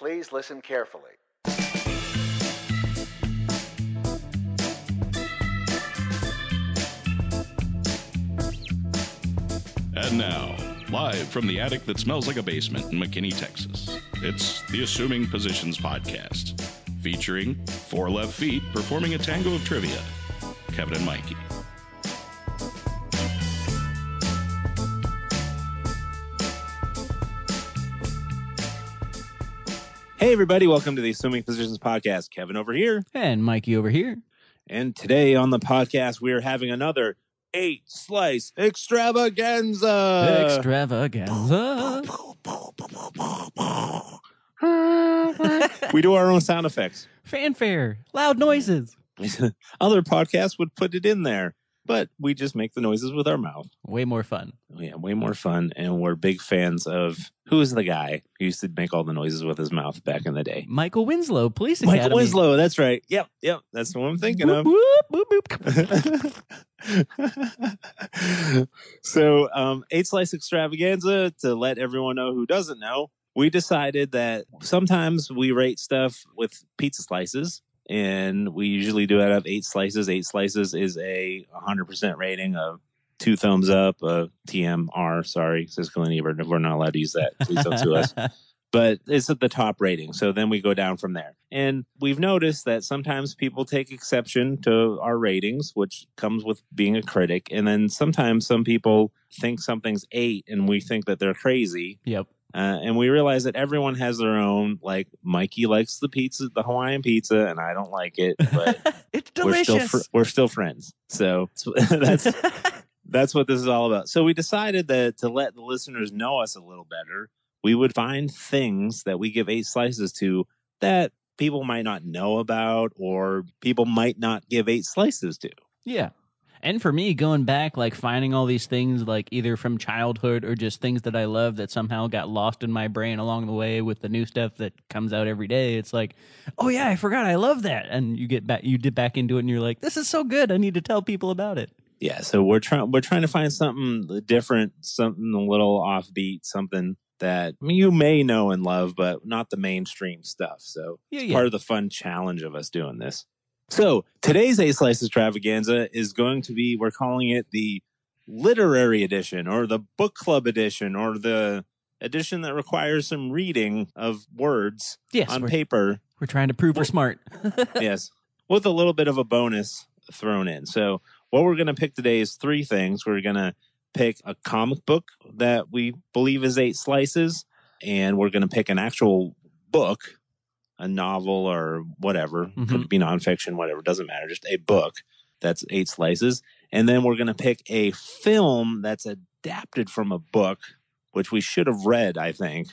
Please listen carefully. And now, live from the attic that smells like a basement in McKinney, Texas, it's the Assuming Positions Podcast, featuring four left feet performing a tango of trivia, Kevin and Mikey. Hey, everybody. Welcome to the Assuming Positions Podcast. Kevin over here. And Mikey over here. And today on the podcast, we are having another 8-slice extravaganza. Extravaganza. We do our own sound effects. Fanfare. Loud noises. Other podcasts would put it in there, but we just make the noises with our mouth. Way more fun. Yeah, way more fun. And we're big fans of, who is the guy who used to make all the noises with his mouth back in the day? Michael Winslow, Police Academy. Michael Winslow, that's right. Yep. That's what I'm thinking of. Whoop, whoop, whoop. So, 8-slice extravaganza, to let everyone know who doesn't know, we decided that sometimes we rate stuff with pizza slices, and we usually do it out of 8 slices. 8 slices is a 100% rating of 2 thumbs up, TMR, sorry, Siskel and Ebert. We're not allowed to use that. Please don't sue us. But it's at the top rating. So then we go down from there. And we've noticed that sometimes people take exception to our ratings, which comes with being a critic. And then sometimes some people think something's 8 and we think that they're crazy. Yep. And we realize that everyone has their own, like Mikey likes the pizza, the Hawaiian pizza, and I don't like it, but it's delicious. We're still friends. So that's what this is all about. So we decided that to let the listeners know us a little better, we would find things that we give 8 slices to that people might not know about or people might not give 8 slices to. Yeah. And for me, going back, like finding all these things, like either from childhood or just things that I love that somehow got lost in my brain along the way with the new stuff that comes out every day. It's like, oh yeah, I forgot I love that. And you dip back into it and you're like, this is so good. I need to tell people about it. Yeah. So we're trying to find something different, something a little offbeat, something that you may know and love, but not the mainstream stuff. So it's part of the fun challenge of us doing this. So today's 8-slice extravaganza is going to be, we're calling it the literary edition or the book club edition or the edition that requires some reading of words on paper. We're trying to prove we're smart. Yes, with a little bit of a bonus thrown in. So what we're going to pick today is 3 things. We're going to pick a comic book that we believe is 8 slices, and we're going to pick an actual book, a novel or whatever, could be nonfiction, whatever, doesn't matter, just a book that's 8 slices. And then we're going to pick a film that's adapted from a book, which we should have read, I think.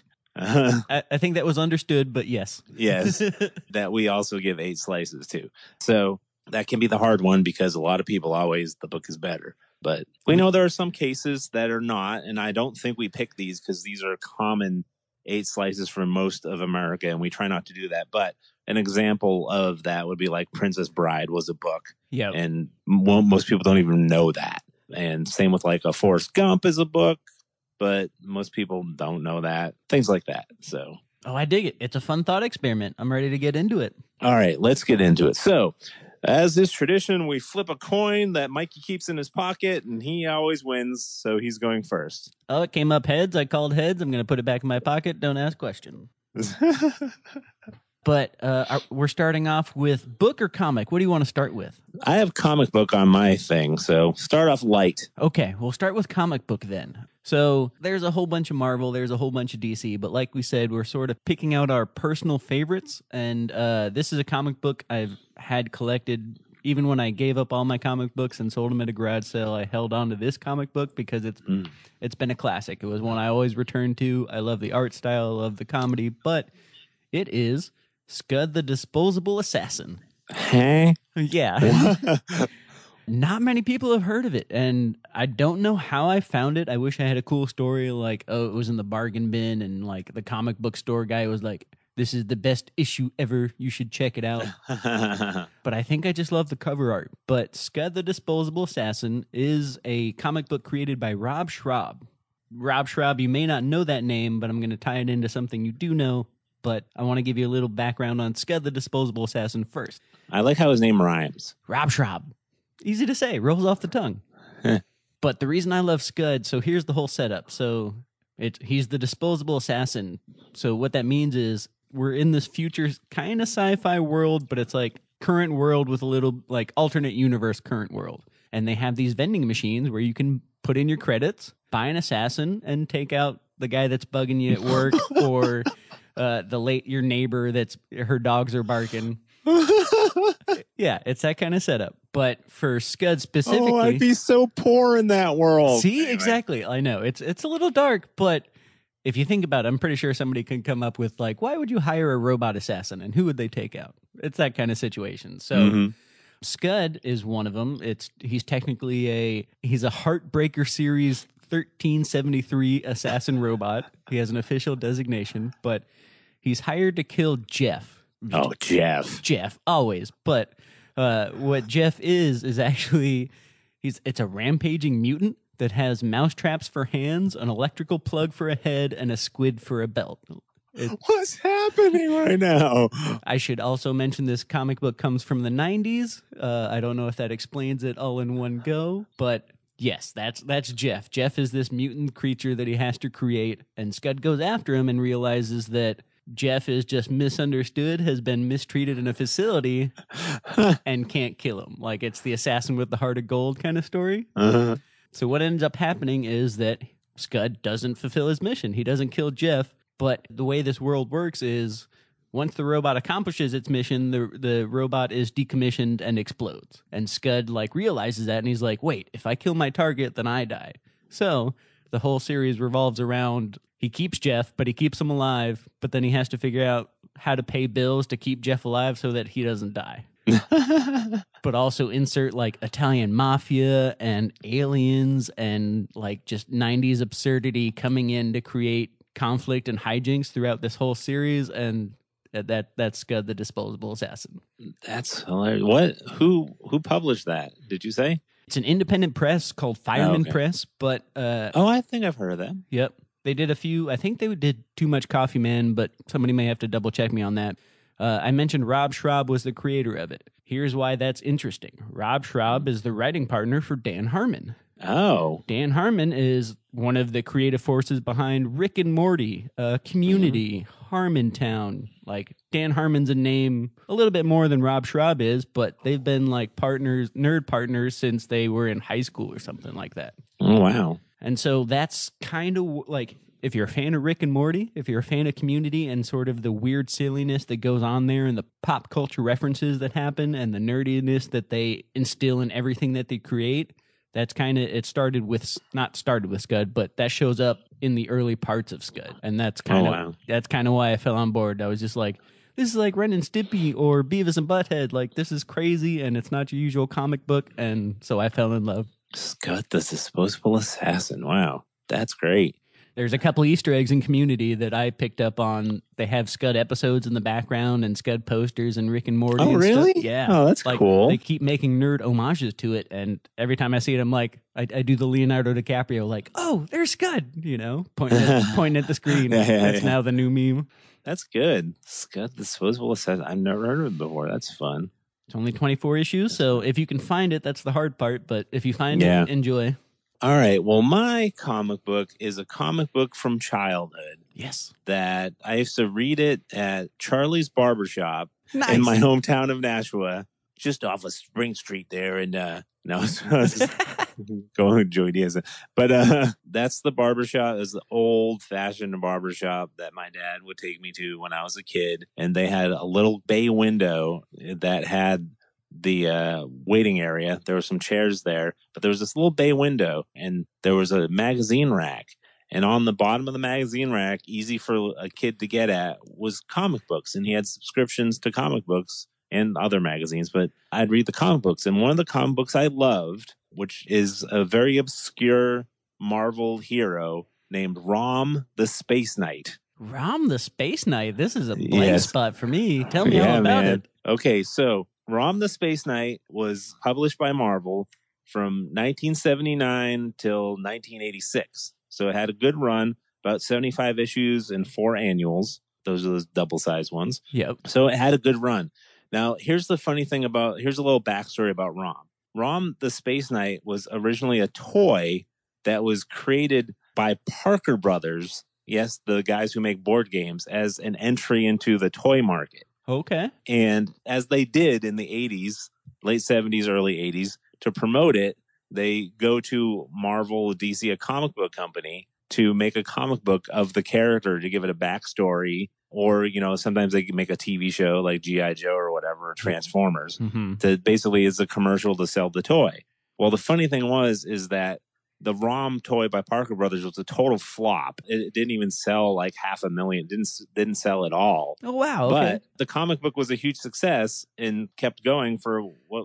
I think that was understood, but yes. Yes, that we also give 8 slices to. So that can be the hard one because a lot of people always, the book is better. But we know there are some cases that are not, and I don't think we pick these because these are common 8 slices for most of America, and we try not to do that. But an example of that would be like Princess Bride was a book. Yeah. And most people don't even know that. And same with like a Forrest Gump is a book, but most people don't know that. Things like that. So. Oh, I dig it. It's a fun thought experiment. I'm ready to get into it. All right, let's get into it. So, as is tradition, we flip a coin that Mikey keeps in his pocket, and he always wins, so he's going first. Oh, it came up heads. I called heads. I'm going to put it back in my pocket. Don't ask question. But we're starting off with book or comic. What do you want to start with? I have comic book on my thing, so start off light. Okay, we'll start with comic book then. So there's a whole bunch of Marvel, there's a whole bunch of DC, but like we said, we're sort of picking out our personal favorites, and this is a comic book I've had collected. Even when I gave up all my comic books and sold them at a garage sale, I held on to this comic book because it's been a classic. It was one I always return to. I love the art style, I love the comedy, but it is Scud the Disposable Assassin. Hey? Yeah. Not many people have heard of it, and I don't know how I found it. I wish I had a cool story like, oh, it was in the bargain bin, and like the comic book store guy was like, this is the best issue ever. You should check it out. But I think I just love the cover art. But Scud the Disposable Assassin is a comic book created by Rob Schrab. Rob Schrab, you may not know that name, but I'm going to tie it into something you do know. but I want to give you a little background on Scud the Disposable Assassin first. I like how his name rhymes. Rob Schraub. Easy to say, rolls off the tongue. But the reason I love Scud, so here's the whole setup. So he's the disposable assassin. So what that means is we're in this future kind of sci-fi world, but it's like current world with a little like alternate universe current world. And they have these vending machines where you can put in your credits, buy an assassin, and take out the guy that's bugging you at work or your neighbor that's her dogs are barking. Yeah, it's that kind of setup. But for Scud specifically, I'd be so poor in that world. See, anyway. Exactly. I know it's a little dark, but if you think about it, I'm pretty sure somebody can come up with like, why would you hire a robot assassin and who would they take out? It's that kind of situation. So Scud is one of them. He's technically he's a Heartbreaker Series 1373 assassin robot. He has an official designation, but he's hired to kill Jeff. Oh, Jeff. Jeff, always. But what Jeff is actually, it's a rampaging mutant that has mousetraps for hands, an electrical plug for a head, and a squid for a belt. What's happening right now? I should also mention this comic book comes from the 90s. I don't know if that explains it all in one go, but yes, that's Jeff. Jeff is this mutant creature that he has to create, and Scud goes after him and realizes that Jeff is just misunderstood, has been mistreated in a facility, and can't kill him. Like it's the assassin with the heart of gold kind of story. So what ends up happening is that Scud doesn't fulfill his mission. He doesn't kill Jeff, but the way this world works is once the robot accomplishes its mission, the robot is decommissioned and explodes. And Scud realizes that, and he's like, wait, if I kill my target, then I die. So the whole series revolves around he keeps Jeff, but he keeps him alive, but then he has to figure out how to pay bills to keep Jeff alive so that he doesn't die. But also insert Italian mafia and aliens and just 90s absurdity coming in to create conflict and hijinks throughout this whole series, and that's Scud the Disposable Assassin. That's hilarious. What? Who published that? Did you say? It's an independent press called Fireman Press, but I think I've heard of them. Yep. They did a few. I think they did Too Much Coffee Man, but somebody may have to double check me on that. I mentioned Rob Schraub was the creator of it. Here's why that's interesting. Rob Schraub is the writing partner for Dan Harmon. Oh. Dan Harmon is one of the creative forces behind Rick and Morty, Community, Harmontown. Dan Harmon's a name a little bit more than Rob Schraub is, but they've been nerd partners since they were in high school or something like that. Oh, wow. And so that's kind of if you're a fan of Rick and Morty, if you're a fan of Community and sort of the weird silliness that goes on there and the pop culture references that happen and the nerdiness that they instill in everything that they create, that's kind of, not started with Scud, but that shows up in the early parts of Scud. And that's kind of why I fell on board. I was just like, this is like Ren and Stimpy or Beavis and Butthead. This is crazy and it's not your usual comic book. And so I fell in love. Scud the Disposable Assassin. Wow. That's great. There's a couple Easter eggs in Community that I picked up on. They have Scud episodes in the background and Scud posters and Rick and Morty. Oh, and really? Stuff. Yeah. Oh, that's cool. They keep making nerd homages to it. And every time I see it, I'm like, I do the Leonardo DiCaprio, oh, there's Scud, pointing at the screen. That's now the new meme. That's good. Scud the Disposable Assassin. I've never heard of it before. That's fun. It's only 24 issues. So if you can find it, that's the hard part. But if you find it, enjoy. All right. Well, my comic book is a comic book from childhood. Yes. That I used to read it at Charlie's Barbershop in my hometown of Nashua, just off of Spring Street there. And no, going with Joey Diaz. But that's the barbershop. It's the old-fashioned barbershop that my dad would take me to when I was a kid. And they had a little bay window that had the waiting area. There were some chairs there, but there was this little bay window and there was a magazine rack. And on the bottom of the magazine rack, easy for a kid to get at, was comic books. And he had subscriptions to comic books and other magazines, but I'd read the comic books. And one of the comic books I loved, which is a very obscure Marvel hero named Rom the Space Knight. Rom the Space Knight? This is a blank spot for me. Tell me all about it. Okay, so Rom the Space Knight was published by Marvel from 1979 till 1986. So it had a good run, about 75 issues and 4 annuals. Those are those double-sized ones. Yep. So it had a good run. Now, here's the funny thing here's a little backstory about Rom. Rom the Space Knight was originally a toy that was created by Parker Brothers, yes, the guys who make board games, as an entry into the toy market. Okay. And as they did in the 80s, late 70s, early 80s, to promote it, they go to Marvel, DC, a comic book company, to make a comic book of the character to give it a backstory. Or, sometimes they can make a TV show like G.I. Joe or whatever, Transformers, that basically is a commercial to sell the toy. Well, the funny thing is that the ROM toy by Parker Brothers was a total flop. It didn't even sell like 500,000. Didn't sell at all. Oh, wow. Okay. But the comic book was a huge success and kept going for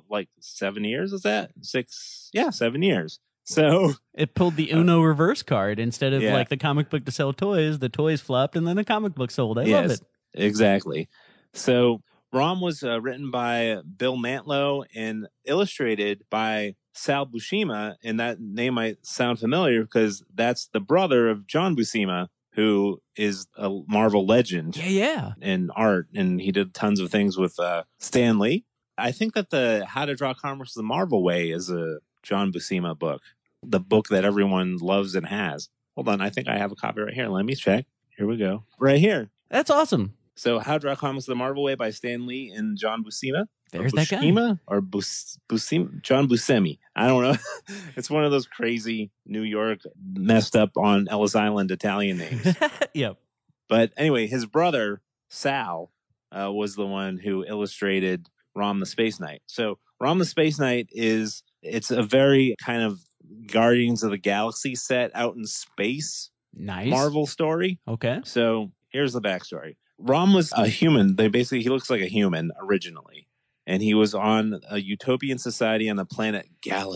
7 years? Is that 6? Yeah, 7 years. So it pulled the Uno reverse card. Instead of like the comic book to sell toys, the toys flopped and then the comic book sold. I love it. Exactly. So ROM was written by Bill Mantlo and illustrated by Sal Buscema. And that name might sound familiar because that's the brother of John Buscema, who is a Marvel legend in art. And he did tons of things with Stan Lee. I think that the How to Draw Comics the Marvel Way is a John Buscema book, the book that everyone loves and has. Hold on, I think I have a copy right here. Let me check. Here we go. Right here. That's awesome. So How to Draw Comics the Marvel Way by Stan Lee and John Buscema. There's that guy. Or Buscema? John Buscemi. I don't know. It's one of those crazy New York messed up on Ellis Island Italian names. Yep. But anyway, his brother, Sal, was the one who illustrated Rom the Space Knight. So Rom the Space Knight it's a very kind of Guardians of the Galaxy set out in space. Nice. Marvel story. Okay. So here's the backstory. Rom was a human. He looks like a human originally. And he was on a utopian society on the planet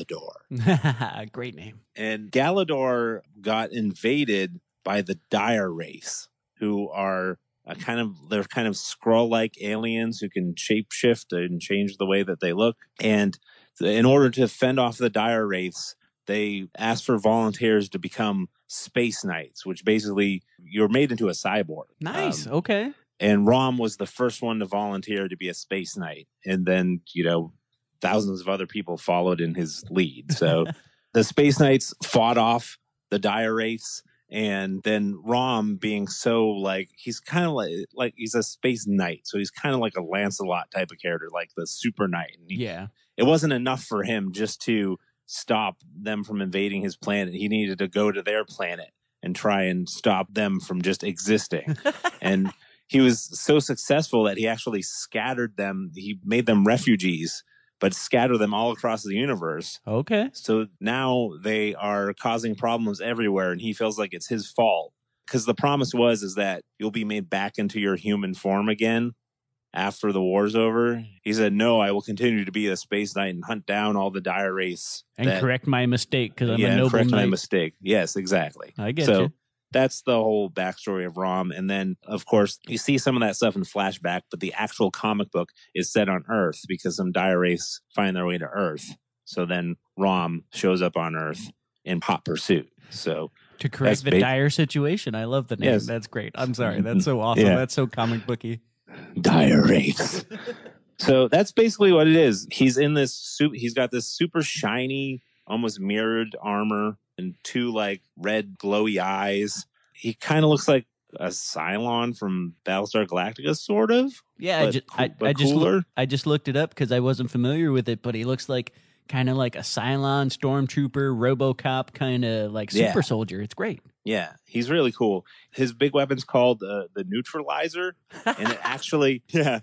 Galador. Great name. And Galador got invaded by the Dire race, who are they're kind of Skrull-like aliens who can shapeshift and change the way that they look. And in order to fend off the Dire race, they asked for volunteers to become Space Knights, which basically you're made into a cyborg. Nice. Okay. And Rom was the first one to volunteer to be a Space Knight. And then, thousands of other people followed in his lead. So the Space Knights fought off the Dire race. And then Rom being so he's kind of like he's a space knight. So he's kind of like a Lancelot type of character, like the super knight. And it wasn't enough for him just to stop them from invading his planet. He needed to go to their planet and try and stop them from just existing. And he was so successful that he actually scattered them. He made them refugees, but scattered them all across the universe. Okay. So now they are causing problems everywhere, and he feels like it's his fault. Because the promise is that you'll be made back into your human form again after the war's over. He said, no, I will continue to be a Space Knight and hunt down all the Dire race. And correct my mistake, because I'm a noble correct knight. my mistake. Yes, exactly. I get you. That's the whole backstory of Rom. And then, of course, you see some of that stuff in flashback, but the actual comic book is set on Earth because some Dire race find their way to Earth. So then Rom shows up on Earth in hot pursuit. So to correct the dire situation. I love the name. Yes. That's great. I'm sorry. That's so awesome. Yeah. That's so comic booky. Dire race. So that's basically what it is. He's in this suit. He's got this super shiny, almost mirrored armor and two red glowy eyes. He kind of looks like a Cylon from Battlestar Galactica, sort of. Yeah, I just looked it up because I wasn't familiar with it, but he looks kind of like a Cylon, Stormtrooper, RoboCop, kind of super soldier. It's great. Yeah, he's really cool. His big weapon's called the Neutralizer, and it actually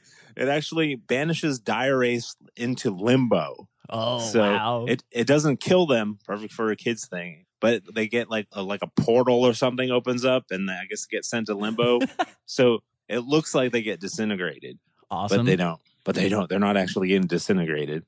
banishes Dire race into limbo. Oh, so wow. It doesn't kill them, perfect for a kid's thing, but they get a portal or something opens up, and I guess get sent to limbo. So it looks like they get disintegrated. Awesome. But they don't. They're not actually getting disintegrated.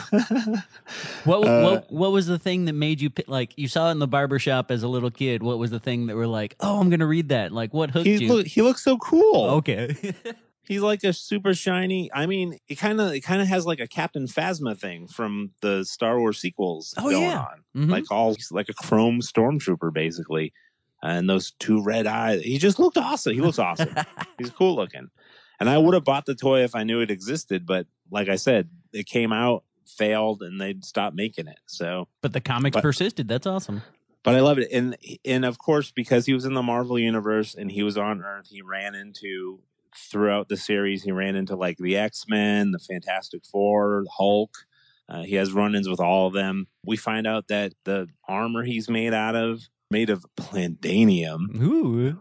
What was the thing that made you you saw it in the barbershop as a little kid? What was the thing that were I'm going to read that? What hooked you? He looks so cool. Okay. He's like a super shiny. I mean, it kind of has like a Captain Phasma thing from the Star Wars sequels going on. Mm-hmm. He's like a chrome stormtrooper, basically. and those two red eyes. He just looked awesome. He looks awesome. He's cool looking. And I would have bought the toy if I knew it existed, but like I said, it came out, failed, and they stopped making it. So, but the comics persisted. That's awesome. But I loved it. And of course, because he was in the Marvel universe and he was on Earth, he ran into, throughout the series, he ran into like the X-Men, the Fantastic Four, Hulk. He has run-ins with all of them. We find out that the armor he's made of palladium,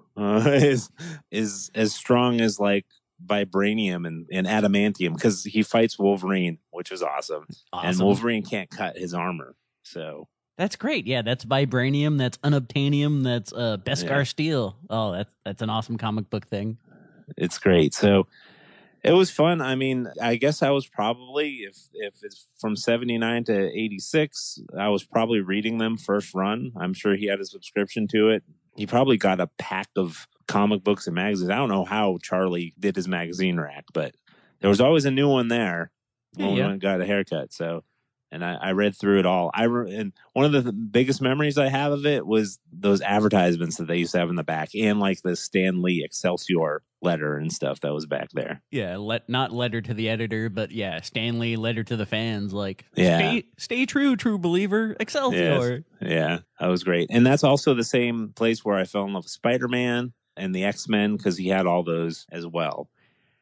is as strong as like vibranium and adamantium, because he fights Wolverine, which is awesome. And Wolverine can't cut his armor. So that's great. Yeah, that's vibranium, that's unobtainium, that's Beskar steel. Oh, that's an awesome comic book thing. It's great. So it was fun. I mean, I guess I was probably, if it's from 79 to 86, I was probably reading them first run. I'm sure he had a subscription to it. He probably got a pack of comic books and magazines. I don't know how Charlie did his magazine rack, but there was always a new one there when we got a haircut. So, and I read through it all. And one of the biggest memories I have of it was those advertisements that they used to have in the back, and like the Stan Lee Excelsior letter and stuff that was back there. Yeah, not letter to the editor, but yeah, Stan Lee letter to the fans. Like, stay true, true believer, Excelsior. Yes. Yeah, that was great. And that's also the same place where I fell in love with Spider-Man and the X-Men, because he had all those as well.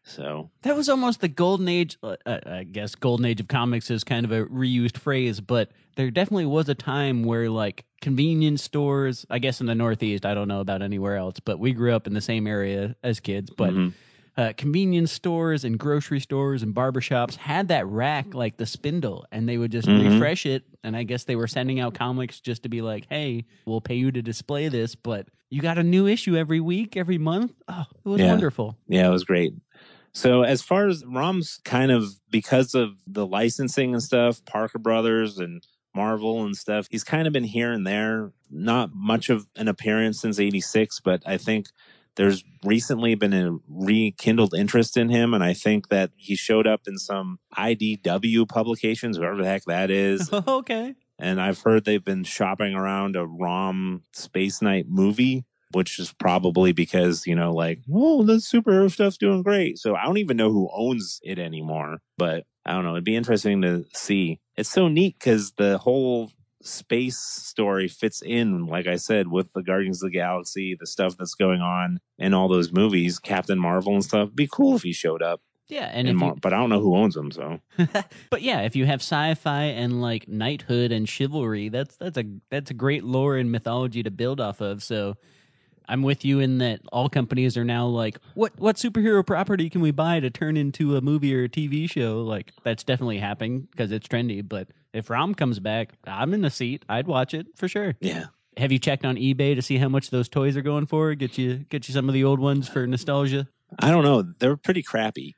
So that was almost the golden age. I guess golden age of comics is kind of a reused phrase, but there definitely was a time where like convenience stores, I guess in the Northeast, I don't know about anywhere else, but we grew up in the same area as kids, but convenience stores and grocery stores and barbershops had that rack, like the spindle, and they would just refresh it. And I guess they were sending out comics just to be like, hey, we'll pay you to display this, but you got a new issue every week, every month. Oh, it was wonderful. Yeah, it was great. So as far as Rom's kind of, because of the licensing and stuff, Parker Brothers and Marvel and stuff, he's kind of been here and there. Not much of an appearance since 86, but I think there's recently been a rekindled interest in him. And I think that he showed up in some IDW publications, whoever the heck that is. Okay. And I've heard they've been shopping around a Rom Space Knight movie, which is probably because, like, oh, the superhero stuff's doing great. So I don't even know who owns it anymore. But I don't know. It'd be interesting to see. It's so neat because the whole space story fits in, like I said, with the Guardians of the Galaxy, the stuff that's going on in all those movies, Captain Marvel and stuff. It'd be cool if he showed up. Yeah, and but I don't know who owns them. So, but yeah, if you have sci-fi and like knighthood and chivalry, that's a great lore and mythology to build off of. So I'm with you in that all companies are now like, what superhero property can we buy to turn into a movie or a TV show? Like, that's definitely happening because it's trendy. But if Rom comes back, I'm in the seat. I'd watch it for sure. Yeah. Have you checked on eBay to see how much those toys are going for? Get you some of the old ones for nostalgia? I don't know. They're pretty crappy.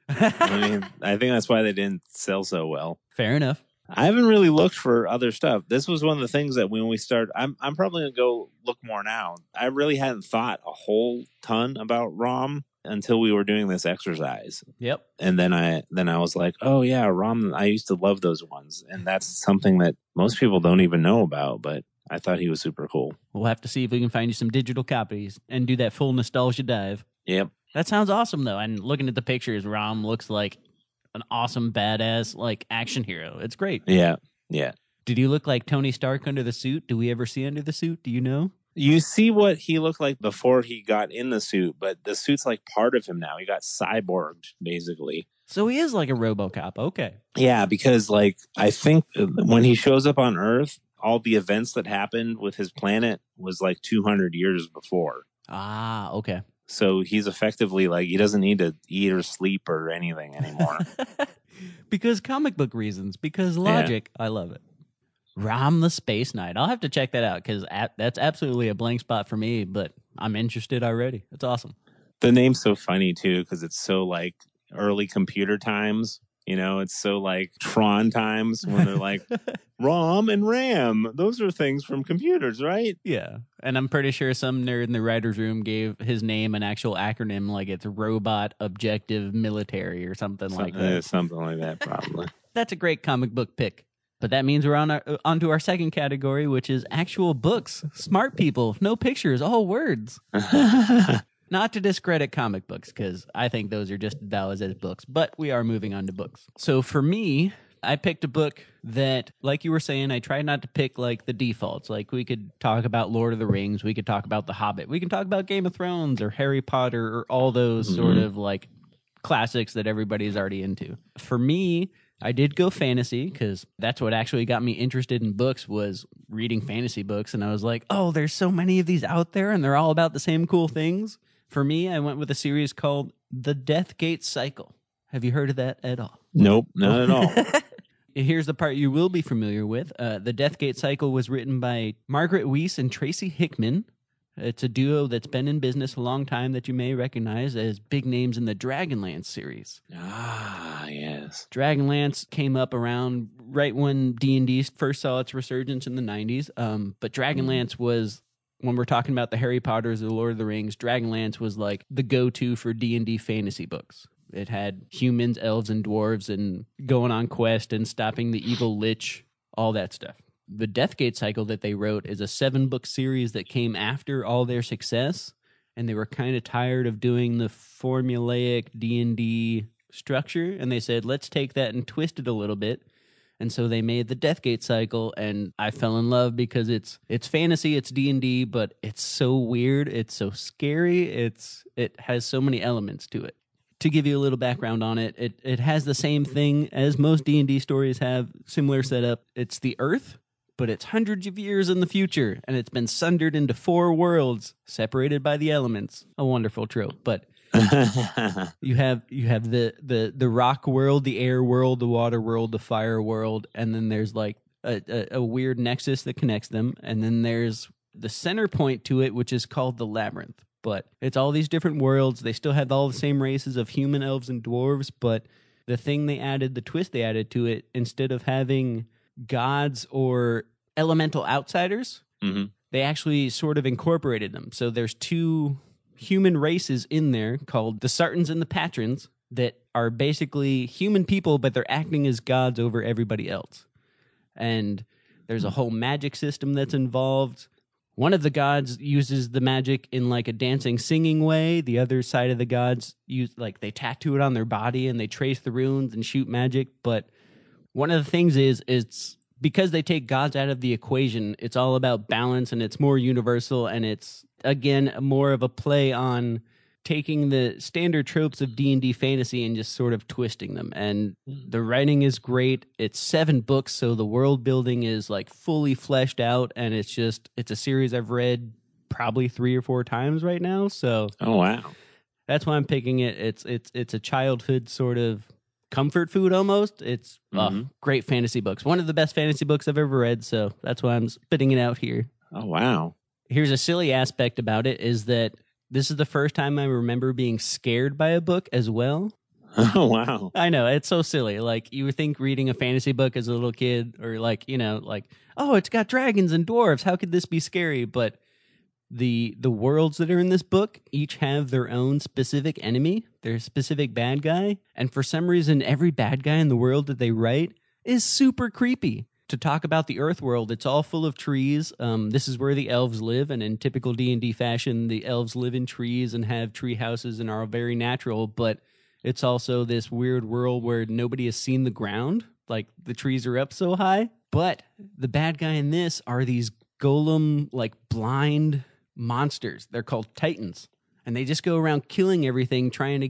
I think that's why they didn't sell so well. Fair enough. I haven't really looked for other stuff. This was one of the things that when we started, I'm probably going to go look more now. I really hadn't thought a whole ton about Rom until we were doing this exercise. Yep. And then I was like, oh yeah, Rom, I used to love those ones. And that's something that most people don't even know about, but I thought he was super cool. We'll have to see if we can find you some digital copies and do that full nostalgia dive. Yep. That sounds awesome though. And looking at the pictures, Rom looks like an awesome, badass, like action hero. It's great. Yeah. Yeah. Did he look like Tony Stark under the suit? Do we ever see under the suit? Do you know? You see what he looked like before he got in the suit, but the suit's like part of him now. He got cyborged, basically. So he is like a RoboCop. Okay. Yeah, because like I think when he shows up on Earth, all the events that happened with his planet was like 200 years before. Ah, okay. So he's effectively like, he doesn't need to eat or sleep or anything anymore. Because comic book reasons, because logic. Yeah. I love it. Rom the Space Knight. I'll have to check that out because that's absolutely a blank spot for me, but I'm interested already. That's awesome. The name's so funny too because it's so like early computer times. It's so like Tron times when they're like ROM and RAM. Those are things from computers, right? Yeah. And I'm pretty sure some nerd in the writer's room gave his name an actual acronym, like it's Robot Objective Military or something like that. Something like that, probably. That's a great comic book pick. But that means we're onto our second category, which is actual books. Smart people, no pictures, all words. Not to discredit comic books, because I think those are just valid as books, but we are moving on to books. So for me, I picked a book that, like you were saying, I tried not to pick like the defaults. Like we could talk about Lord of the Rings, we could talk about The Hobbit, we can talk about Game of Thrones or Harry Potter or all those sort of like classics that everybody's already into. For me, I did go fantasy because that's what actually got me interested in books, was reading fantasy books. And I was like, oh, there's so many of these out there and they're all about the same cool things. For me, I went with a series called The Deathgate Cycle. Have you heard of that at all? Nope, not at all. Here's the part you will be familiar with. The Deathgate Cycle was written by Margaret Weis and Tracy Hickman. It's a duo that's been in business a long time that you may recognize as big names in the Dragonlance series. Ah, yes. Dragonlance came up around right when D&D first saw its resurgence in the 90s. But Dragonlance was, when we're talking about the Harry Potters or the Lord of the Rings, Dragonlance was like the go-to for D&D fantasy books. It had humans, elves, and dwarves and going on quest and stopping the evil lich, all that stuff. The Deathgate Cycle that they wrote is a 7-book series that came after all their success, and they were kind of tired of doing the formulaic D&D structure, and they said, let's take that and twist it a little bit. And so they made the Deathgate Cycle, and I fell in love because it's fantasy, it's D&D, but it's so weird, it's so scary, it has so many elements to it. To give you a little background on it, it has the same thing as most D&D stories have, similar setup. It's the Earth, but it's hundreds of years in the future, and it's been sundered into 4 worlds, separated by the elements. A wonderful trope, but you have the rock world, the air world, the water world, the fire world, and then there's like a weird nexus that connects them, and then there's the center point to it, which is called the Labyrinth. But it's all these different worlds. They still have all the same races of human, elves, and dwarves, but the twist they added to it, instead of having gods or elemental outsiders, they actually sort of incorporated them. So there's 2 human races in there called the Sartans and the Patrons that are basically human people, but they're acting as gods over everybody else. And there's a whole magic system that's involved. One of the gods uses the magic in like a dancing, singing way. The other side of the gods use, like, they tattoo it on their body and they trace the runes and shoot magic. But one of the things is, it's because they take gods out of the equation, it's all about balance and it's more universal. And it's, again, more of a play on taking the standard tropes of D&D fantasy and just sort of twisting them. And the writing is great. It's 7 books, so the world building is like fully fleshed out, and it's a series I've read probably 3 or 4 times right now. So oh wow, that's why I'm picking it. It's a childhood sort of comfort food almost. It's great fantasy books. One of the best fantasy books I've ever read, so that's why I'm spitting it out here. Oh wow. Here's a silly aspect about it, is that this is the first time I remember being scared by a book as well. Oh, wow. I know, it's so silly. Like, you would think reading a fantasy book as a little kid, or like, oh, it's got dragons and dwarves, how could this be scary? But the worlds that are in this book each have their own specific enemy, their specific bad guy. And for some reason, every bad guy in the world that they write is super creepy. To talk about the Earth world, it's all full of trees. This is where the elves live, and in typical D&D fashion, the elves live in trees and have tree houses and are very natural, but it's also this weird world where nobody has seen the ground. Like, the trees are up so high. But the bad guy in this are these golem, like, blind monsters. They're called Titans. And they just go around killing everything, trying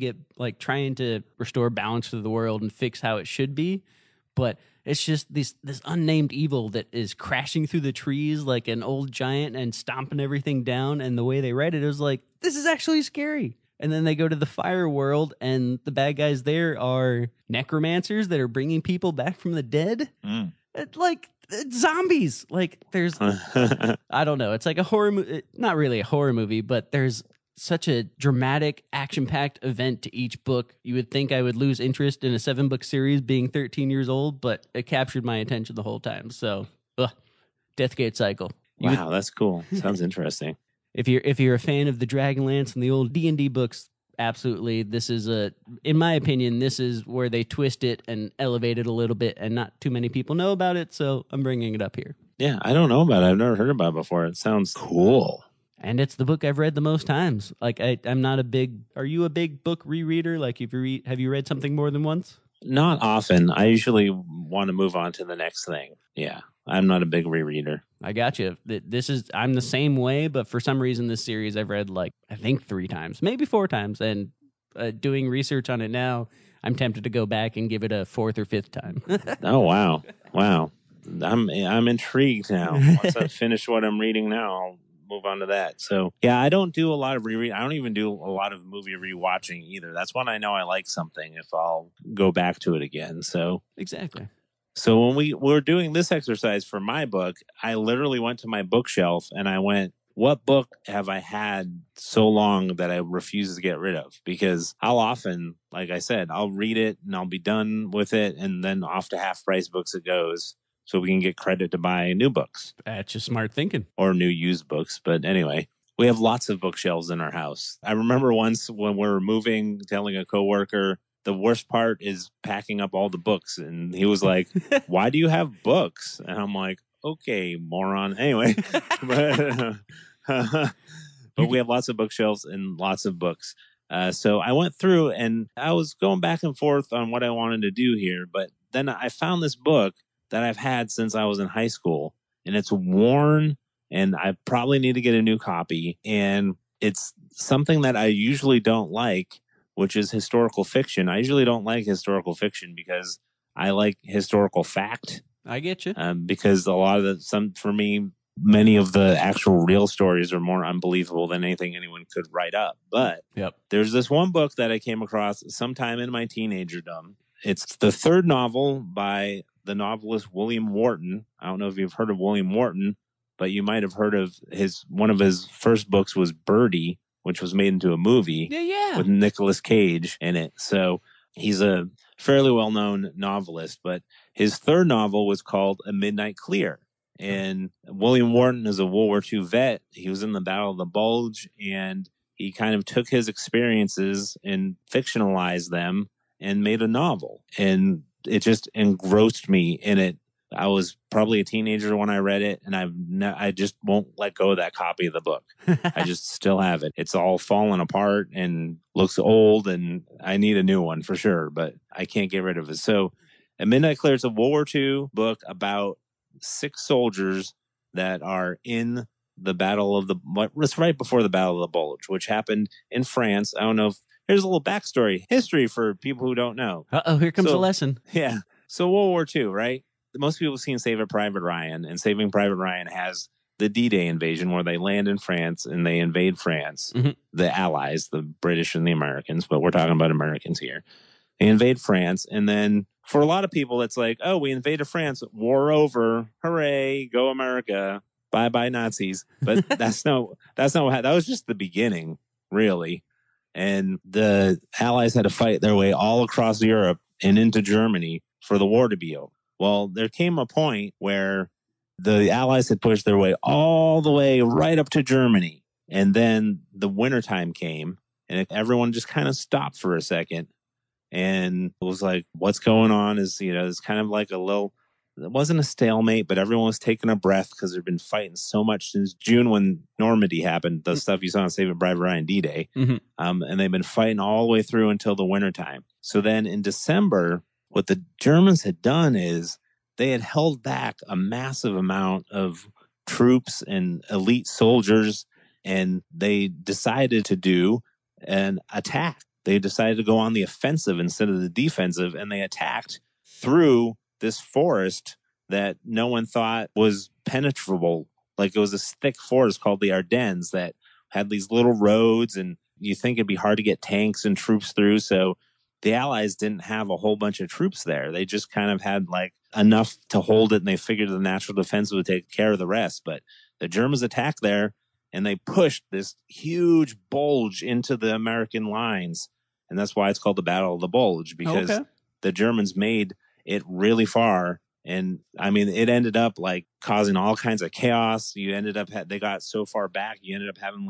to restore balance to the world and fix how it should be. But it's just this unnamed evil that is crashing through the trees like an old giant and stomping everything down. And the way they write it was like, this is actually scary. And then they go to the fire world, and the bad guys there are necromancers that are bringing people back from the dead. It's like zombies. Like, there's, I don't know. It's like a horror movie, not really a horror movie, but there's such a dramatic, action-packed event to each book. You would think I would lose interest in a 7-book series being 13 years old, but it captured my attention the whole time. So, Deathgate Cycle. Wow, that's cool. Sounds interesting. If you're a fan of the Dragonlance and the old D&D books, absolutely. This is in my opinion, this is where they twist it and elevate it a little bit, and not too many people know about it, so I'm bringing it up here. Yeah, I don't know about it. I've never heard about it before. It sounds cool. And it's the book I've read the most times. Like I'm not a big. Are you a big book rereader? Like if you have you read something more than once? Not often. I usually want to move on to the next thing. Yeah, I'm not a big rereader. I got you. I'm the same way, but for some reason, this series I've read like I think 3 times, maybe 4 times, and doing research on it now, I'm tempted to go back and give it a 4th or 5th time. Oh wow! I'm intrigued now. Once I finish what I'm reading now, I'll move on to that. So yeah, I don't do a lot of reread. I don't even do a lot of movie rewatching either. That's when I know I like something, if I'll go back to it again. So exactly. So when we were doing this exercise for my book, I literally went to my bookshelf and I went, what book have I had so long that I refuse to get rid of? Because I'll often, like I said, I'll read it and I'll be done with it, and then off to Half Price Books it goes, so we can get credit to buy new books. That's just smart thinking. Or new used books. But anyway, we have lots of bookshelves in our house. I remember once when we were moving, telling a coworker, the worst part is packing up all the books. And he was like, why do you have books? And I'm like, okay, moron. Anyway, but we have lots of bookshelves and lots of books. So I went through and I was going back and forth on what I wanted to do here. But then I found this book that I've had since I was in high school, and it's worn, and I probably need to get a new copy. And it's something that I usually don't like, which is historical fiction. I usually don't like historical fiction because I like historical fact. I get you. Because a lot of for me, many of the actual real stories are more unbelievable than anything anyone could write up. But There's this one book that I came across sometime in my teenagerdom. It's the 3rd novel by the novelist William Wharton. I don't know if you've heard of William Wharton, but you might have heard of one of his first books was Birdie, which was made into a movie with Nicolas Cage in it. So he's a fairly well-known novelist, but his 3rd novel was called A Midnight Clear. And William Wharton is a World War II vet. He was in the Battle of the Bulge, and he kind of took his experiences and fictionalized them and made a novel. And it just engrossed me in it. I was probably a teenager when I read it, and I just won't let go of that copy of the book. I just still have it. It's all fallen apart and looks old, and I need a new one for sure, but I can't get rid of it. So A Midnight Clear is a World War II book about 6 soldiers that are in the Battle of the... It's right before the Battle of the Bulge, which happened in France. I don't know if... Here's a little backstory, history for people who don't know. Uh-oh, here comes a lesson. Yeah. So World War II, right? Most people have seen Saving Private Ryan, and Saving Private Ryan has the D-Day invasion where they land in France and they invade France. Mm-hmm. The Allies, the British and the Americans, but we're talking about Americans here. They invade France, and then for a lot of people, it's like, oh, we invaded France, war over, hooray, go America, bye-bye Nazis. But that's not what that was just the beginning, really. And the Allies had to fight their way all across Europe and into Germany for the war to be over. Well, there came a point where the Allies had pushed their way all the way right up to Germany. And then the wintertime came, and everyone just kind of stopped for a second. And it was like, what's going on is, it's kind of like it wasn't a stalemate, but everyone was taking a breath because they've been fighting so much since June when Normandy happened, the stuff you saw on Saving Private Ryan D-Day. Mm-hmm. And they've been fighting all the way through until the wintertime. So then in December, what the Germans had done is they had held back a massive amount of troops and elite soldiers, and they decided to do an attack. They decided to go on the offensive instead of the defensive, and they attacked through this forest that no one thought was penetrable. Like it was this thick forest called the Ardennes that had these little roads, and you think it'd be hard to get tanks and troops through. So the Allies didn't have a whole bunch of troops there. They just kind of had like enough to hold it, and they figured the natural defense would take care of the rest. But the Germans attacked there, and they pushed this huge bulge into the American lines. And that's why it's called the Battle of the Bulge, because the Germans made it really far. And I mean, it ended up like causing all kinds of chaos. They got so far back, you ended up having like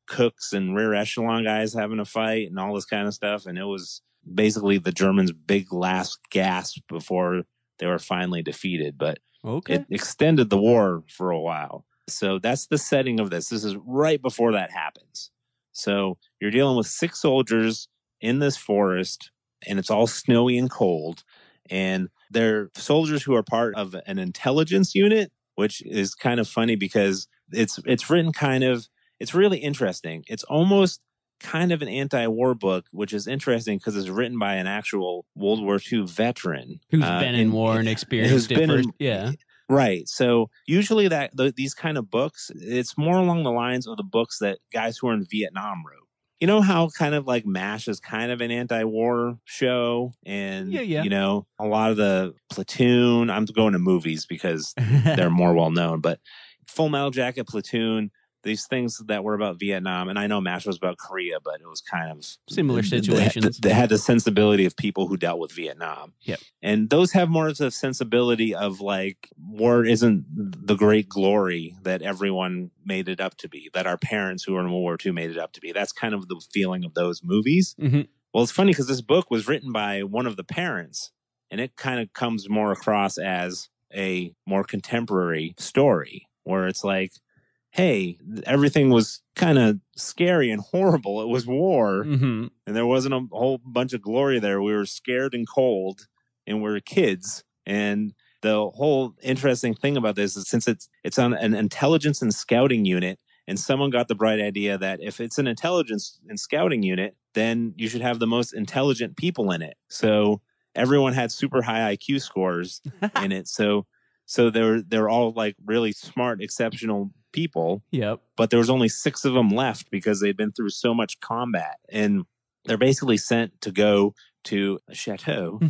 cooks and rear echelon guys having a fight and all this kind of stuff. And it was basically the Germans' big last gasp before they were finally defeated. But it extended the war for a while. So that's the setting of this. This is right before that happens. So you're dealing with 6 soldiers in this forest, and it's all snowy and cold. And they're soldiers who are part of an intelligence unit, which is kind of funny because it's written it's really interesting. It's almost kind of an anti-war book, which is interesting because it's written by an actual World War II veteran. Who's been in war and experienced it. Yeah. Right. So usually these kind of books, it's more along the lines of the books that guys who are in Vietnam wrote. You know how kind of like MASH is kind of an anti-war show, and you know, a lot of the Platoon, I'm going to movies because they're more well known, but Full Metal Jacket, Platoon, these things that were about Vietnam, and I know MASH was about Korea, but it was kind of similar situations. They had the sensibility of people who dealt with Vietnam. Yep. And those have more of the sensibility of like, war isn't the great glory that everyone made it up to be, that our parents who were in World War II made it up to be. That's kind of the feeling of those movies. Mm-hmm. Well, it's funny because this book was written by one of the parents, and it kind of comes more across as a more contemporary story where it's like, hey, everything was kind of scary and horrible. It was war, and there wasn't a whole bunch of glory there. We were scared and cold, and we were kids. And the whole interesting thing about this is since it's on an intelligence and scouting unit, and someone got the bright idea that if it's an intelligence and scouting unit, then you should have the most intelligent people in it. So everyone had super high IQ scores in it. So they're all like really smart, exceptional people. Yep. But there was only 6 of them left because they'd been through so much combat, and they're basically sent to go to a chateau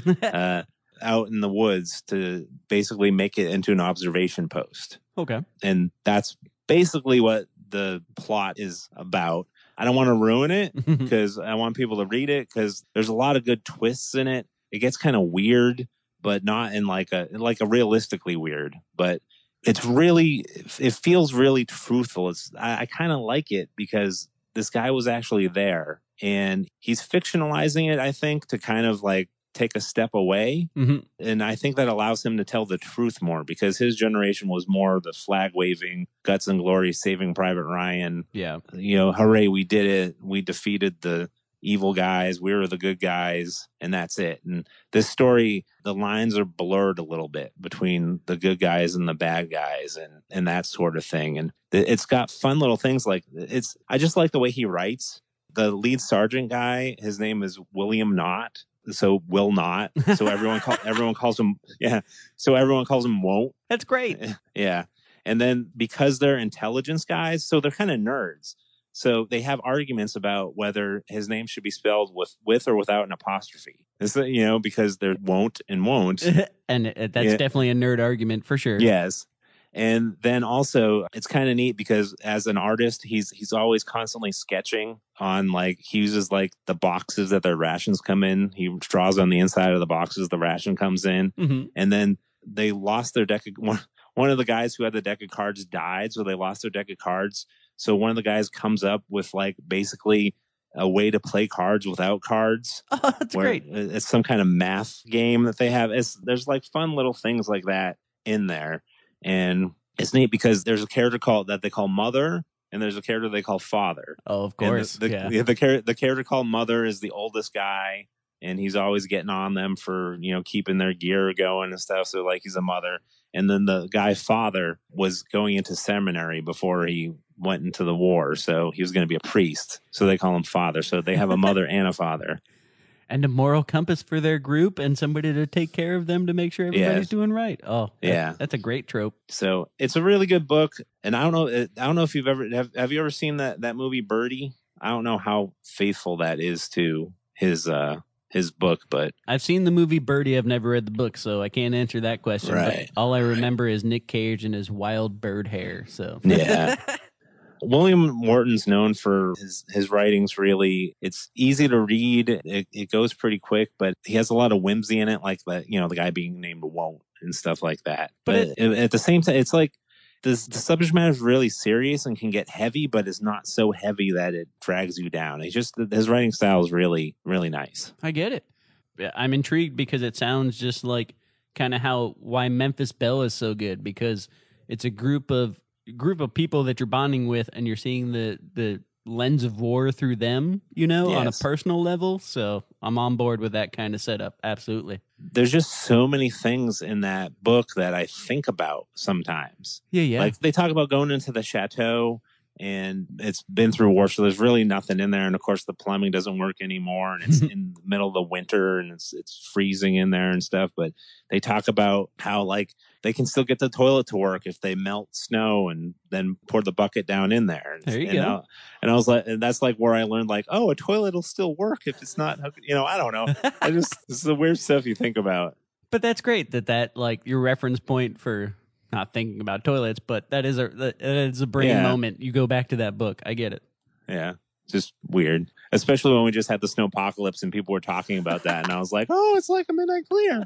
out in the woods to basically make it into an observation post. Okay. And that's basically what the plot is about. I don't want to ruin it because I want people to read it because there's a lot of good twists in it. It gets kind of weird, but not in like a realistically weird, but it feels really truthful. I kind of like it because this guy was actually there, and he's fictionalizing it, I think, to kind of like take a step away. And I think that allows him to tell the truth more because his generation was more the flag waving, guts and glory, Saving Private Ryan. Yeah. You know, hooray, we did it. We defeated the evil guys, we were the good guys, and that's it. And this story, the lines are blurred a little bit between the good guys and the bad guys and that sort of thing. And it's got fun little things like I just like the way he writes. The lead sergeant guy, his name is William Knott. So Will Not. So everyone calls him So everyone calls him Won't. That's great. Yeah. And then because they're intelligence guys, so they're kind of nerds. So they have arguments about whether his name should be spelled with or without an apostrophe. Because they're won't and won't. And that's definitely a nerd argument for sure. Yes. And then also it's kind of neat because as an artist, he's always constantly sketching on he uses the boxes that their rations come in. He draws on the inside of the boxes the ration comes in. And then they lost their deck of one of the guys who had the deck of cards died, so they lost their deck of cards. So one of the guys comes up with basically a way to play cards without cards. Oh, that's great. It's some kind of math game that they have. There's fun little things like that in there. And it's neat because there's a character that they call Mother, and there's a character they call Father. Oh, of course. The character called Mother is the oldest guy, and he's always getting on them for, keeping their gear going and stuff. So he's a mother. And then the guy Father was going into seminary before he went into the war. So he was going to be a priest. So they call him Father. So they have a mother and a father. And a moral compass for their group and somebody to take care of them to make sure everybody's doing right. Oh, that's a great trope. So it's a really good book. And I don't know if you've ever, have you ever seen that movie Birdie? I don't know how faithful that is to his book, but I've seen the movie Birdie. I've never read the book, so I can't answer that question. Right. But all I remember is Nick Cage and his wild bird hair. So yeah. William Morton's known for his writings. Really, it's easy to read. It goes pretty quick, but he has a lot of whimsy in it, like the guy being named Won't and stuff like that. But at the same time, The subject matter is really serious and can get heavy, but it's not so heavy that it drags you down. His writing style is really, really nice. I get it. I'm intrigued because it sounds just like kind of why Memphis Belle is so good, because it's a group of people that you're bonding with, and you're seeing the lens of war through them, on a personal level. So I'm on board with that kind of setup. Absolutely. There's just so many things in that book that I think about sometimes. Yeah. Like they talk about going into the chateau, and it's been through war, so there's really nothing in there. And of course, the plumbing doesn't work anymore, and it's in the middle of the winter, and it's freezing in there and stuff. But they talk about how like they can still get the toilet to work if they melt snow and then pour the bucket down in there. There you go. And I was like, and that's like where I learned like, oh, a toilet will still work if it's not, I don't know. This is the weird stuff you think about. But that's great that like your reference point for not thinking about toilets, but that is a brain moment. You go back to that book. I get it. Yeah. Just weird. Especially when we just had the snowpocalypse and people were talking about that. And I was like, oh, it's like a midnight clear.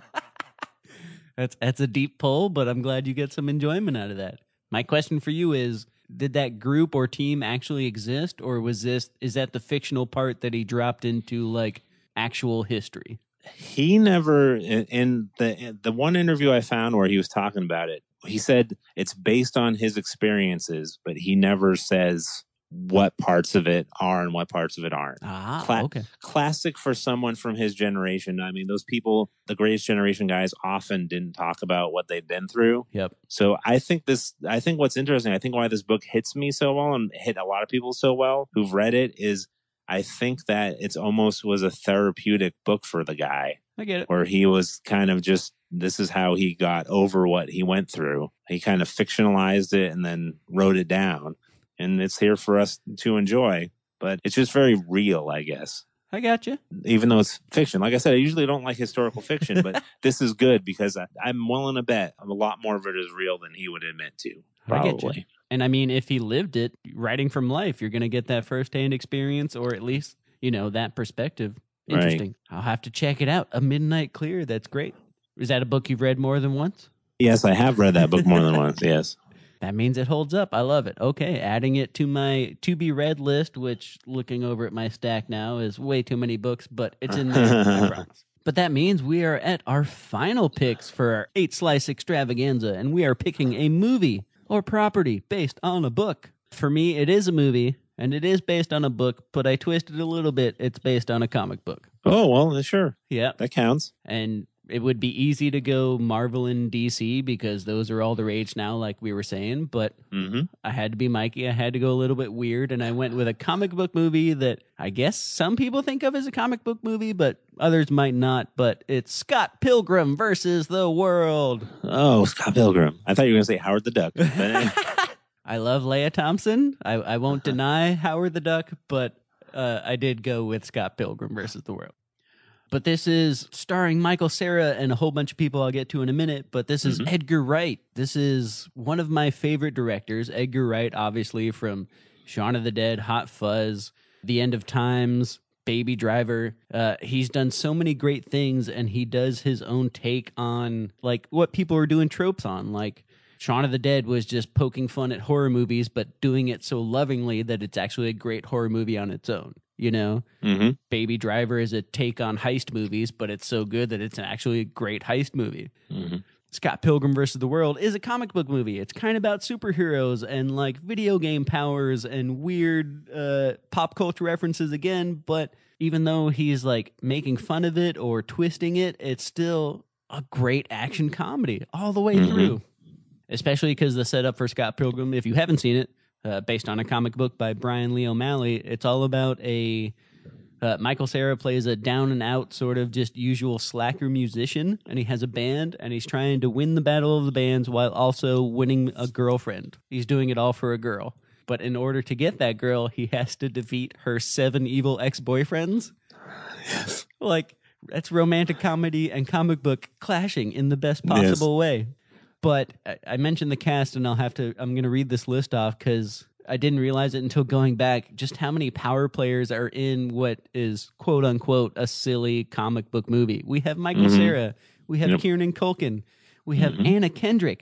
That's a deep pull, but I'm glad you get some enjoyment out of that. My question for you is, did that group or team actually exist, or is that the fictional part that he dropped into like actual history? He never, in the one interview I found where he was talking about it, he said it's based on his experiences, but he never says what parts of it are and what parts of it aren't. Okay. Classic for someone from his generation. I mean, those people, the Greatest Generation guys, often didn't talk about what they've been through. Yep. So I think what's interesting, I think why this book hits me so well and hit a lot of people so well who've read it is I think that it's almost was a therapeutic book for the guy. I get it. Where he was kind of just, this is how he got over what he went through. He kind of fictionalized it and then wrote it down. And it's here for us to enjoy. But it's just very real, I guess. I got you. Even though it's fiction. Like I said, I usually don't like historical fiction, but this is good because I'm willing to bet a lot more of it is real than he would admit to. Probably. I get you. And I mean, if he lived it, writing from life, you're going to get that firsthand experience, or at least, that perspective. Interesting. Right. I'll have to check it out. A Midnight Clear. That's great. Is that a book you've read more than once? Yes, I have read that book more than once. Yes. That means it holds up. I love it. Okay, adding it to my to-be-read list, which, looking over at my stack now, is way too many books, but it's in there, I promise. But that means we are at our final picks for our 8-slice extravaganza, and we are picking a movie or property based on a book. For me, it is a movie, and it is based on a book, but I twisted it a little bit. It's based on a comic book. Oh, well, sure. Yeah. That counts. And it would be easy to go Marvel and DC because those are all the rage now, like we were saying. But I had to be Mikey. I had to go a little bit weird, and I went with a comic book movie that I guess some people think of as a comic book movie, but others might not. But it's Scott Pilgrim versus the World. Oh, Scott Pilgrim. I thought you were going to say Howard the Duck. I love Leia Thompson. I won't deny Howard the Duck, but I did go with Scott Pilgrim versus the World. But this is starring Michael Cera and a whole bunch of people I'll get to in a minute. But this is Edgar Wright. This is one of my favorite directors. Edgar Wright, obviously, from Shaun of the Dead, Hot Fuzz, The End of Times, Baby Driver. He's done so many great things, and he does his own take on like what people are doing tropes on. Like Shaun of the Dead was just poking fun at horror movies, but doing it so lovingly that it's actually a great horror movie on its own. Baby Driver is a take on heist movies, but it's so good that it's actually a great heist movie. Scott Pilgrim versus the World is a comic book movie. It's kind of about superheroes and like video game powers and weird pop culture references again. But even though he's like making fun of it or twisting it, it's still a great action comedy all the way through. Especially because the setup for Scott Pilgrim, if you haven't seen it, based on a comic book by Brian Lee O'Malley. It's all about Michael Cera plays a down and out sort of just usual slacker musician, and he has a band, and he's trying to win the battle of the bands while also winning a girlfriend. He's doing it all for a girl. But in order to get that girl, he has to defeat her 7 evil ex-boyfriends. Yes. Like, that's romantic comedy and comic book clashing in the best possible way. But I mentioned the cast, and I'm going to read this list off because I didn't realize it until going back just how many power players are in what is, quote unquote, a silly comic book movie. We have Michael Cera. We have Kieran Culkin. We have Anna Kendrick.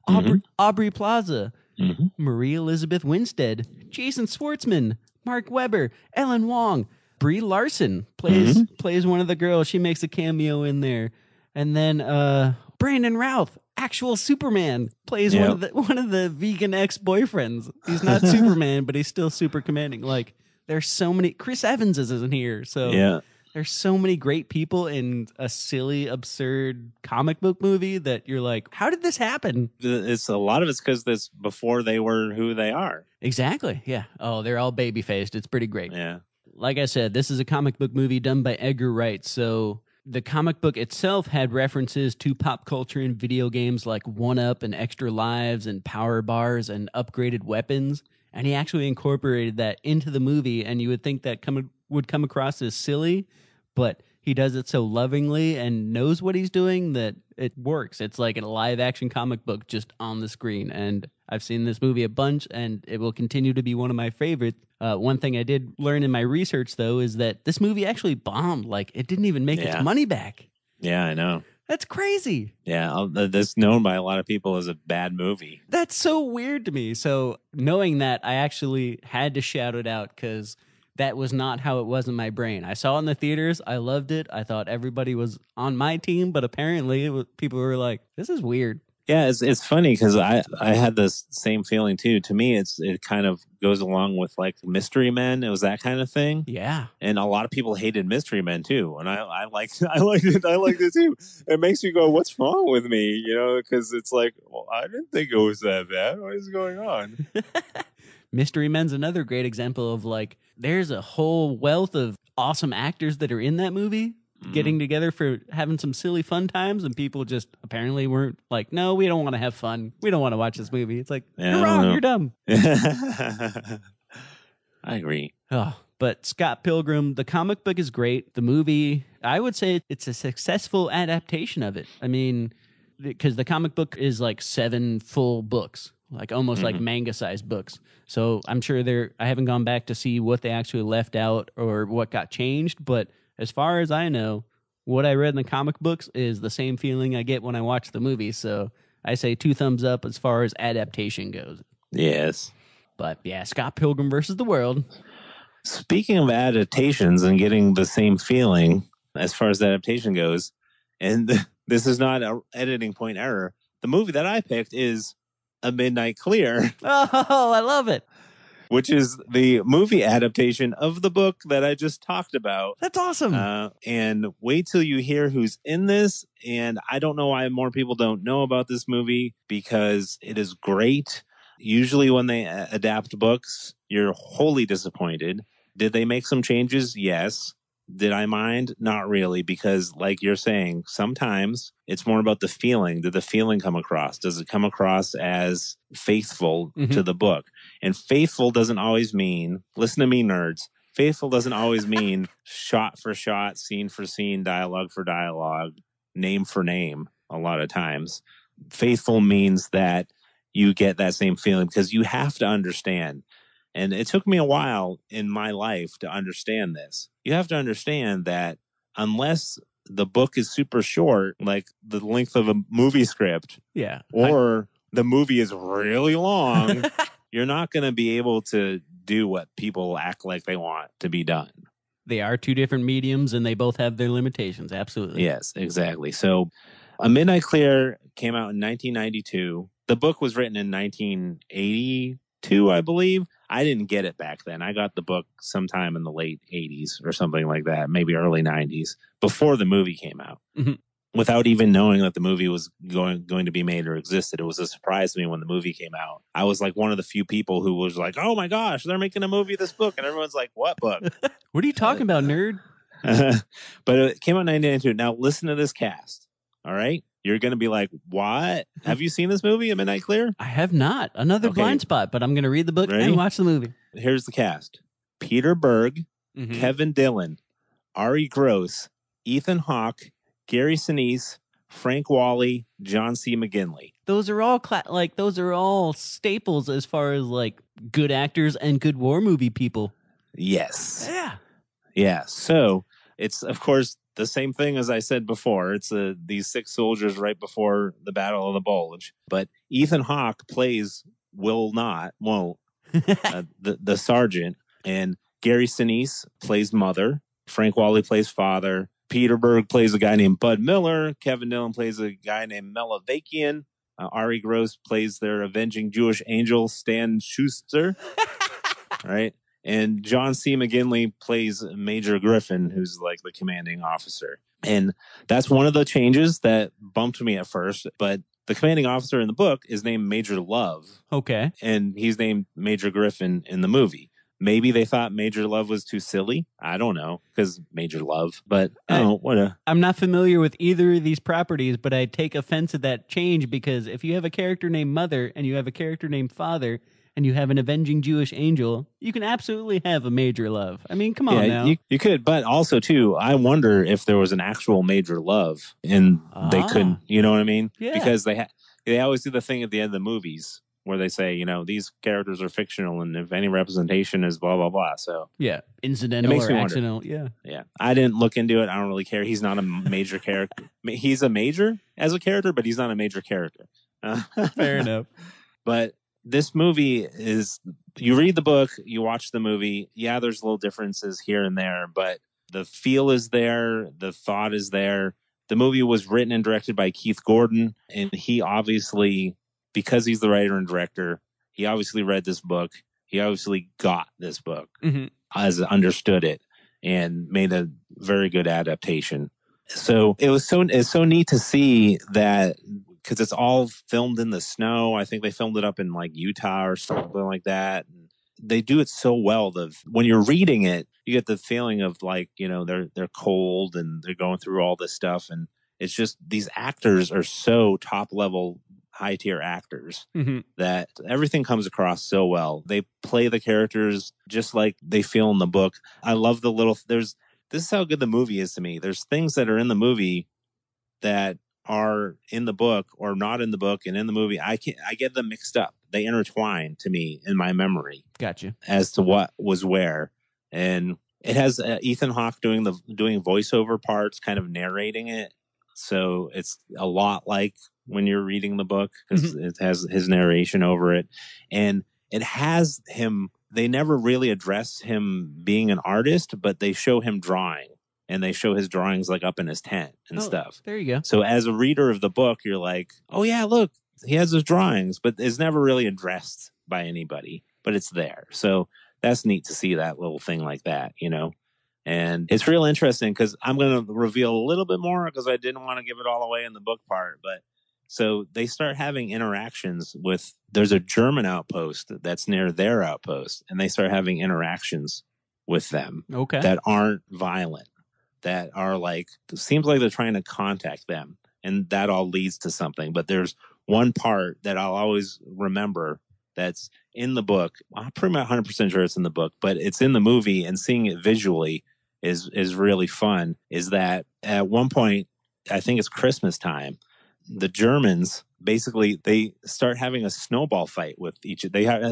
Aubrey Plaza, Mhm. Marie Elizabeth Winstead, Jason Schwartzman, Mark Webber, Ellen Wong, Brie Larson plays one of the girls. She makes a cameo in there, and then Brandon Routh, actual Superman, plays one of the vegan ex-boyfriends. He's not Superman, but he's still super commanding. Like, there's so many. Chris Evans isn't here, so Yeah. there's so many great people in a silly, absurd comic book movie that you're like, how did this happen? It's a lot of it's because this before they were who they are. Exactly. Yeah. Oh, they're all baby faced. It's pretty great. Yeah. Like I said, this is a comic book movie done by Edgar Wright. So the comic book itself had references to pop culture and video games like 1-Up and Extra Lives and Power Bars and upgraded weapons. And he actually incorporated that into the movie. And you would think that would come across as silly, but he does it so lovingly and knows what he's doing that it works. It's like a live action comic book just on the screen. And I've seen this movie a bunch, and it will continue to be one of my favorites. One thing I did learn in my research, though, is that this movie actually bombed. Like, it didn't even make its money back. Yeah, I know. That's crazy. Yeah, that's known by a lot of people as a bad movie. That's so weird to me. So knowing that, I actually had to shout it out because that was not how it was in my brain. I saw it in the theaters. I loved it. I thought everybody was on my team, but apparently people were like, this is weird. Yeah, it's funny because I had this same feeling too. To me, it kind of goes along with like Mystery Men. It was that kind of thing. Yeah, and a lot of people hated Mystery Men too, and I liked it. I liked it too. It makes you go, "What's wrong with me?" You know, because it's like, well, I didn't think it was that bad. What is going on? Mystery Men's another great example of like, there's a whole wealth of awesome actors that are in that movie. Getting together for having some silly fun times, and people just apparently weren't like, no, we don't want to have fun. We don't want to watch this movie. It's like, you're wrong. You're dumb. I agree. Oh, but Scott Pilgrim, the comic book is great. The movie, I would say it's a successful adaptation of it. I mean, because the comic book is like 7 full books, like almost like manga-sized books. So I'm sure I haven't gone back to see what they actually left out or what got changed, but as far as I know, what I read in the comic books is the same feeling I get when I watch the movie. So I say 2 thumbs up as far as adaptation goes. Yes. But yeah, Scott Pilgrim versus the World. Speaking of adaptations and getting the same feeling as far as adaptation goes, and this is not an editing point error, the movie that I picked is A Midnight Clear. Oh, I love it. Which is the movie adaptation of the book that I just talked about. That's awesome. And wait till you hear who's in this. And I don't know why more people don't know about this movie because it is great. Usually when they adapt books, you're wholly disappointed. Did they make some changes? Yes. Did I mind? Not really, because like you're saying, sometimes it's more about the feeling. Did the feeling come across? Does it come across as faithful to the book? And faithful doesn't always mean, listen to me, nerds, faithful doesn't always mean shot for shot, scene for scene, dialogue for dialogue, name for name a lot of times. Faithful means that you get that same feeling because you have to understand. And it took me a while in my life to understand this. You have to understand that unless the book is super short, like the length of a movie script, or the movie is really long, you're not going to be able to do what people act like they want to be done. They are 2 different mediums and they both have their limitations. Absolutely. Yes, exactly. So A Midnight Clear came out in 1992. The book was written in 1982, I believe. I didn't get it back then. I got the book sometime in the late 80s or something like that, maybe early 90s, before the movie came out. Without even knowing that the movie was going to be made or existed. It was a surprise to me when the movie came out. I was like one of the few people who was like, oh my gosh, they're making a movie of this book. And everyone's like, what book? What are you talking about, nerd? But it came out in 1992. Now listen to this cast. All right? You're going to be like, what? Have you seen this movie, A Midnight Clear? I have not. Another blind spot, but I'm going to read the book and watch the movie. Here's the cast. Peter Berg, Kevin Dillon, Ari Gross, Ethan Hawke, Gary Sinise, Frank Wally, John C. McGinley. Those are all those are all staples as far as like good actors and good war movie people. Yes. Yeah. Yeah. So it's, of course, the same thing as I said before. It's these 6 soldiers right before the Battle of the Bulge. But Ethan Hawke plays won't, the sergeant, and Gary Sinise plays Mother. Frank Whaley plays Father. Peter Berg plays a guy named Bud Miller. Kevin Dillon plays a guy named Melavakian. Ari Gross plays their avenging Jewish angel, Stan Schuster. Right? And John C. McGinley plays Major Griffin, who's like the commanding officer. And that's one of the changes that bumped me at first. But the commanding officer in the book is named Major Love. Okay. And he's named Major Griffin in the movie. Maybe they thought Major Love was too silly. I don't know, because Major Love. But I'm not familiar with either of these properties, but I take offense at that change because if you have a character named Mother and you have a character named Father and you have an avenging Jewish angel, you can absolutely have a Major Love. I mean, come on now. You could, but also, too, I wonder if there was an actual Major Love and they couldn't, you know what I mean? Yeah. Because they always do the thing at the end of the movies where they say, these characters are fictional and if any representation is blah, blah, blah. So yeah, incidental or accidental. Yeah. Yeah. I didn't look into it. I don't really care. He's not a major character. He's a major as a character, but he's not a major character. Fair enough. But this movie is, you read the book, you watch the movie. Yeah, there's little differences here and there, but the feel is there. The thought is there. The movie was written and directed by Keith Gordon, and he obviously, because he's the writer and director, he obviously read this book. He obviously got this book, as understood it, and made a very good adaptation. So it's so neat to see that, because it's all filmed in the snow. I think they filmed it up in like Utah or something like that. And they do it so well. When you're reading it, you get the feeling of like, they're cold and they're going through all this stuff, and it's just these actors are so top level, high tier actors that everything comes across so well. They play the characters just like they feel in the book. I love this is how good the movie is to me. There's things that are in the movie that are in the book or not in the book, and in the movie I get them mixed up. They intertwine to me in my memory. Gotcha. As to what was where. And it has Ethan Hawke doing voiceover parts, kind of narrating it. So it's a lot like when you're reading the book, because it has his narration over it. And it has him, they never really address him being an artist, but they show him drawing, and they show his drawings like up in his tent and stuff. There you go. So as a reader of the book, you're like, oh yeah, look, he has his drawings, but it's never really addressed by anybody, but it's there. So that's neat to see that little thing like that, And it's real interesting because I'm going to reveal a little bit more because I didn't want to give it all away in the book part. But so they start having interactions there's a German outpost that's near their outpost, and they start having interactions with them that aren't violent, that are like, it seems like they're trying to contact them, and that all leads to something. But there's one part that I'll always remember that's in the book. I'm pretty much 100% sure it's in the book, but it's in the movie, and seeing it visually is really fun. Is that at one point, I think it's Christmas time, the Germans basically, they start having a snowball fight with each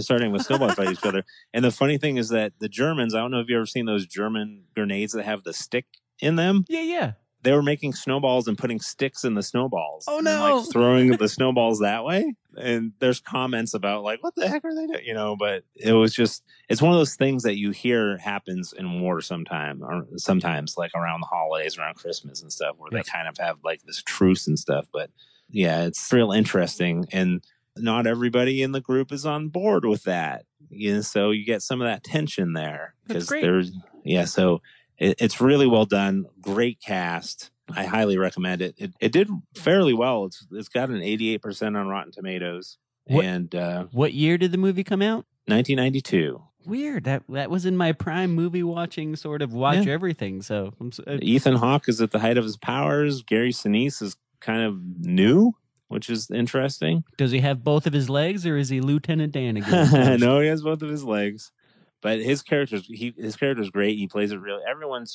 other. And the funny thing is that the Germans, I don't know if you've ever seen those German grenades that have the stick in them. Yeah. They were making snowballs and putting sticks in the snowballs. Oh, and no. like throwing the snowballs that way. And there's comments about like, what the heck are they doing? But it was just, it's one of those things that you hear happens in war sometimes like around the holidays, around Christmas and stuff, where they kind of have like this truce and stuff. But yeah, it's real interesting. And not everybody in the group is on board with that. So you get some of that tension there. That's great. So it's really well done. Great cast. I highly recommend it. It did fairly well. It's got an 88% on Rotten Tomatoes. What year did the movie come out? 1992. Weird. That was in my prime movie watching sort of watch everything. So Ethan Hawke is at the height of his powers. Gary Sinise is kind of new, which is interesting. Does he have both of his legs, or is he Lieutenant Dan again? No, he has both of his legs. But his character's great. He plays it real. Everyone's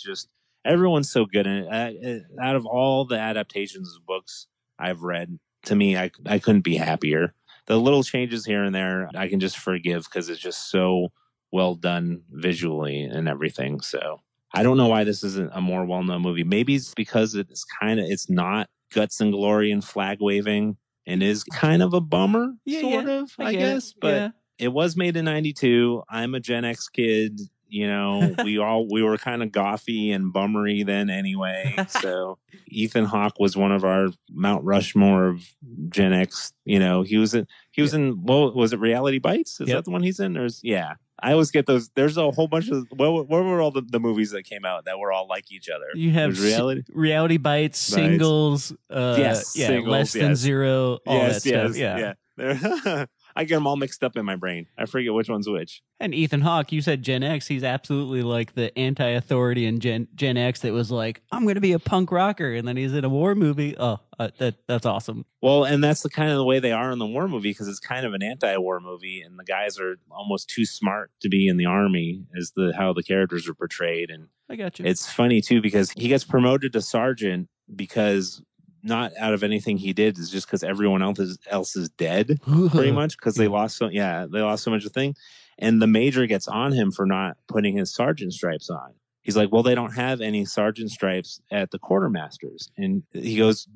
so good in it. Out of all the adaptations of books I've read, to me, I couldn't be happier. The little changes here and there, I can just forgive because it's just so well done visually and everything. So I don't know why this isn't a more well-known movie. Maybe it's because it's not guts and glory and flag waving and is kind of a bummer, I guess. But it was made in 92. I'm a Gen X kid. You know, we were kind of gothy and bummery then anyway. So Ethan Hawke was one of our Mount Rushmore of Gen X. You know, he was in well, was it Reality Bites? Is that the one he's in? I always get those. There's a whole bunch of what were all the movies that came out that were all like each other? You have Reality Bites, Singles, Singles, Less Than Zero, all that stuff. Yeah. I get them all mixed up in my brain. I forget which one's which. And Ethan Hawke, you said Gen X. He's absolutely like the anti-authority in Gen X that was like, I'm going to be a punk rocker. And then he's in a war movie. Oh, that's awesome. Well, and that's the kind of the way they are in the war movie, because it's kind of an anti-war movie. And the guys are almost too smart to be in the army is how the characters are portrayed. And I got you. It's funny, too, because he gets promoted to sergeant because not out of anything he did, is just because everyone else is dead, pretty much, because they lost so much of thing. And the major gets on him for not putting his sergeant stripes on. He's like, well, they don't have any sergeant stripes at the quartermasters. And he goes,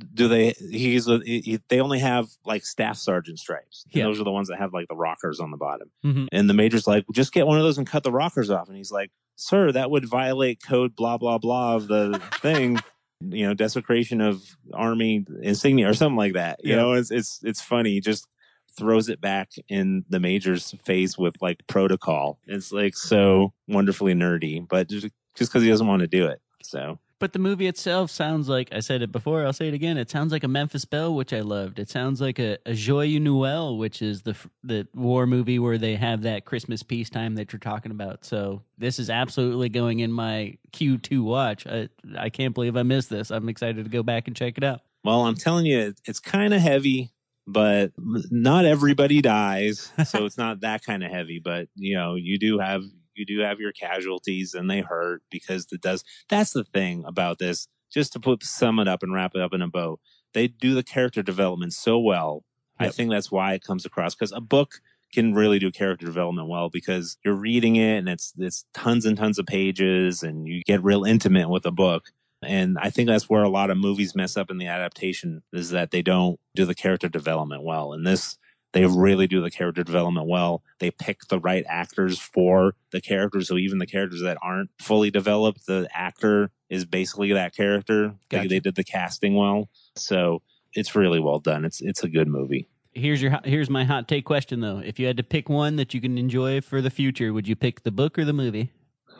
they only have like staff sergeant stripes. Yeah. Those are the ones that have like the rockers on the bottom. Mm-hmm. And the major's like, well, just get one of those and cut the rockers off. And he's like, sir, that would violate code blah, blah, blah of the thing. You know, desecration of army insignia or something like that. You know, it's funny. He just throws it back in the major's face with like protocol. It's like so wonderfully nerdy, but just because he doesn't want to do it. So. But the movie itself sounds like, I said it before, I'll say it again, it sounds like a Memphis Belle, which I loved. It sounds like a Joyeux Noël, which is the war movie where they have that Christmas peacetime that you're talking about. So this is absolutely going in my queue to watch. I can't believe I missed this. I'm excited to go back and check it out. Well, I'm telling you, it's kind of heavy, but not everybody dies. So it's not that kind of heavy, but you know, you do have your casualties and they hurt because that's the thing about this. Just to sum it up and wrap it up in a bow, they do the character development so well. Yep. I think that's why it comes across, because a book can really do character development well, because you're reading it and it's tons and tons of pages and you get real intimate with a book. And I think that's where a lot of movies mess up in the adaptation, is that they don't do the character development well. And this, they really do the character development well. They pick the right actors for the characters. So even the characters that aren't fully developed, the actor is basically that character. Gotcha. They did the casting well. So it's really well done. It's a good movie. Here's my hot take question, though. If you had to pick one that you can enjoy for the future, would you pick the book or the movie?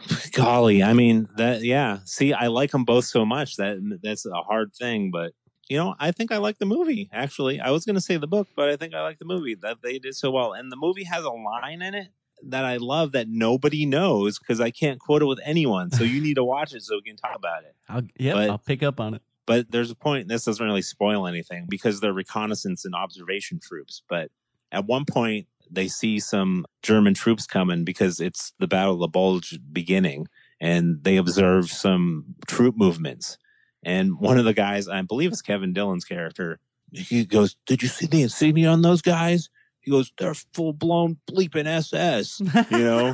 Golly, I mean, See, I like them both so much that's a hard thing, but you know, I think I like the movie, actually. I was going to say the book, but I think I like the movie. That they did so well. And the movie has a line in it that I love that nobody knows, because I can't quote it with anyone. So you need to watch it so we can talk about it. I'll pick up on it. But there's a point, this doesn't really spoil anything, because they're reconnaissance and observation troops. But at one point, they see some German troops coming because it's the Battle of the Bulge beginning, and they observe some troop movements. And one of the guys, I believe it's Kevin Dillon's character, he goes, "Did you see the insignia on those guys?" He goes, "They're full-blown bleeping SS." You know?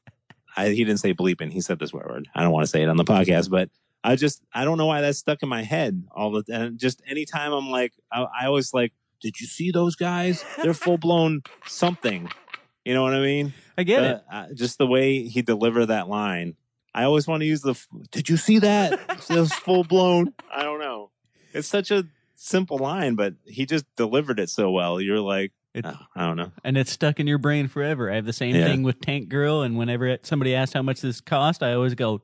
He didn't say bleeping. He said this word. I don't want to say it on the podcast, but I don't know why that's stuck in my head and just anytime I'm like, I always like, "Did you see those guys? They're full-blown something." You know what I mean? I get it. Just the way he delivered that line. I always want to use "Did you see that?" It was full-blown. I don't know. It's such a simple line, but he just delivered it so well. You're like, I don't know. And it's stuck in your brain forever. I have the same thing with Tank Girl, and whenever somebody asks how much this cost, I always go,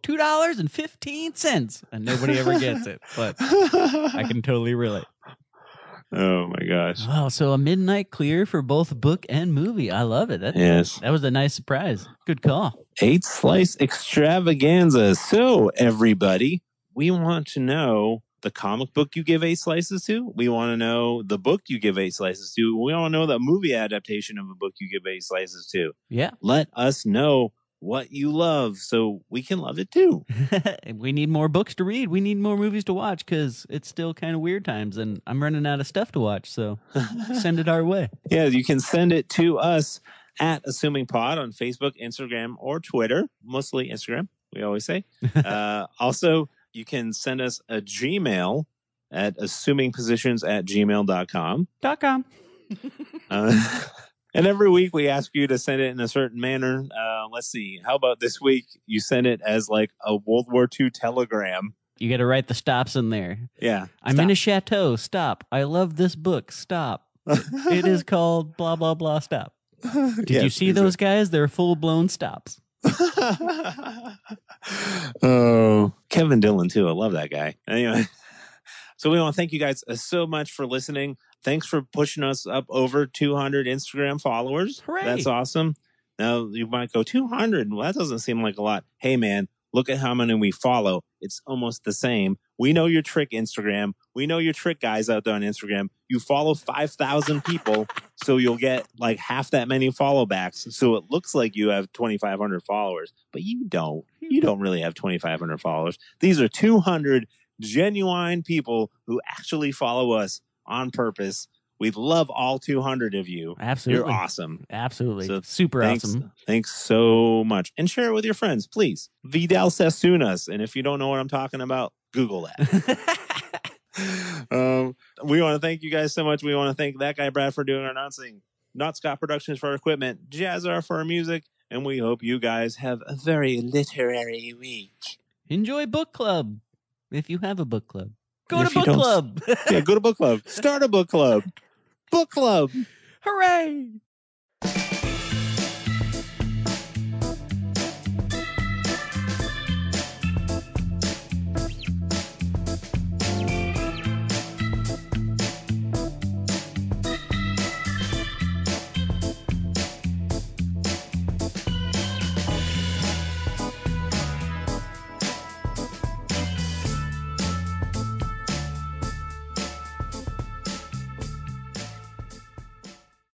$2.15, and nobody ever gets it. But I can totally relate. Oh my gosh. Wow, so a midnight clear for both book and movie. I love it. That was a nice surprise. Good call. 8 Slice Extravaganza. So everybody, we want to know the comic book you give 8 slices to. We want to know the book you give 8 slices to. We want to know the movie adaptation of a book you give 8 slices to. Yeah. Let us know what you love so we can love it too. We need more books to read. We need more movies to watch, because it's still kind of weird times and I'm running out of stuff to watch. So send it our way. Yeah, you can send it to us at Assuming Pod on Facebook, Instagram, or Twitter. Mostly Instagram. we always say. Also, you can send us a Gmail at assumingpositions@gmail.com. .com. And every week we ask you to send it in a certain manner. Let's see. How about this week? You send it as like a World War II telegram. You got to write the stops in there. Yeah. I'm in a chateau. Stop. I love this book. Stop. It is called blah, blah, blah. Stop. Did you see those guys? They're full-blown stops. Oh, Kevin Dillon, too. I love that guy. Anyway, so we want to thank you guys so much for listening. Thanks for pushing us up over 200 Instagram followers. Hooray. That's awesome. Now, you might go, 200? Well, that doesn't seem like a lot. Hey, man, look at how many we follow. It's almost the same. We know your trick, Instagram. We know your trick, guys out there on Instagram. You follow 5,000 people, so you'll get like half that many follow backs. So it looks like you have 2,500 followers, but you don't. You don't really have 2,500 followers. These are 200 genuine people who actually follow us on purpose. We love all 200 of you. Absolutely. You're awesome. Absolutely. So super awesome. Thanks so much. And share it with your friends, please. Vidal Sassoon-us. And if you don't know what I'm talking about, Google that. We want to thank you guys so much. We want to thank that guy, Brad, for doing our announcing. Not Scott Productions for our equipment. Jazzar for our music. And we hope you guys have a very literary week. Enjoy book club. If you have a book club. Go And to book club. Yeah, go to book club. Start a book club. Book club. Hooray.